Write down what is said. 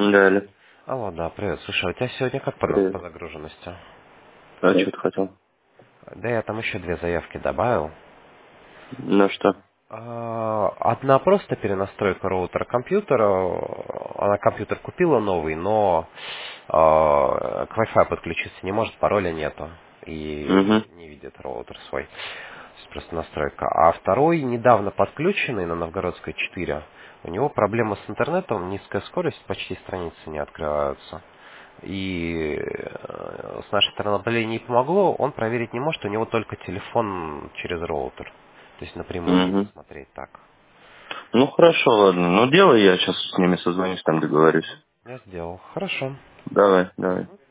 Да, Аля. Алло, да, привет. Слушай, у тебя сегодня как по Привет. загруженности? А что ты хотел? Да, я там еще две заявки добавил. Ну что? Одна просто перенастройка роутера компьютера. Она компьютер купила новый, но к Wi-Fi подключиться не может, пароля нету. И Угу. не видит роутер свой. То есть просто настройка. А второй, недавно подключенный на Новгородской 4, у него проблема с интернетом, низкая скорость, почти страницы не открываются. И с нашей стороны более не помогло, он проверить не может, у него только телефон через роутер. То есть напрямую не Угу. посмотреть так. Ну хорошо, ладно. Ну делай, я сейчас с ними созвонюсь, там договорюсь. Я сделал. Хорошо. Давай, давай.